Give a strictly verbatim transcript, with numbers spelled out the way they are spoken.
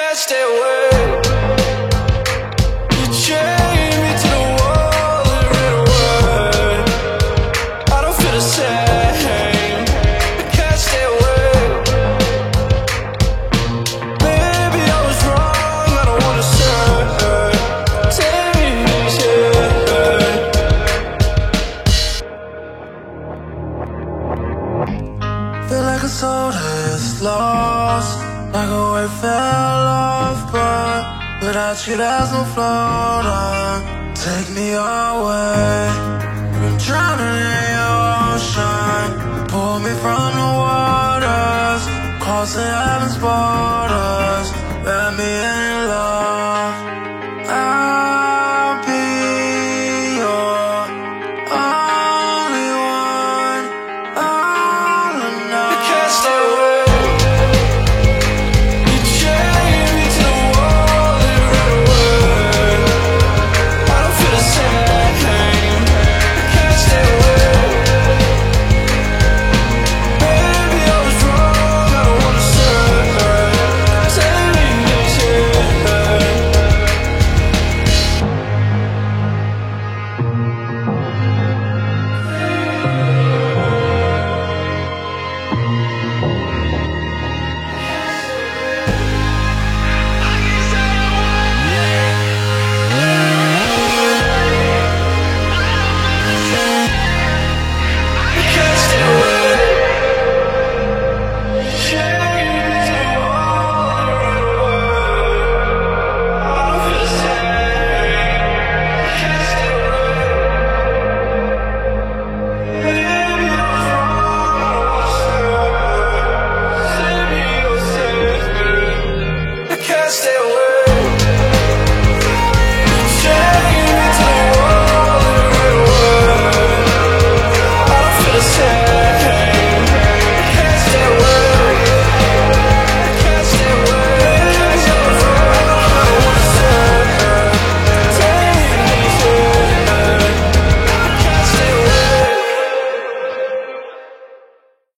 can't stay away. You chain me to the wall and ran away. I don't feel the same. I can't stay away. Maybe I was wrong, I don't wanna say. Take me easy. Feel like a soul that's lost, like a wave fell off, but without you there's no floater. Take me away. I'm drowning in your ocean. Pull me from the waters, crossing heaven's borders. Let me in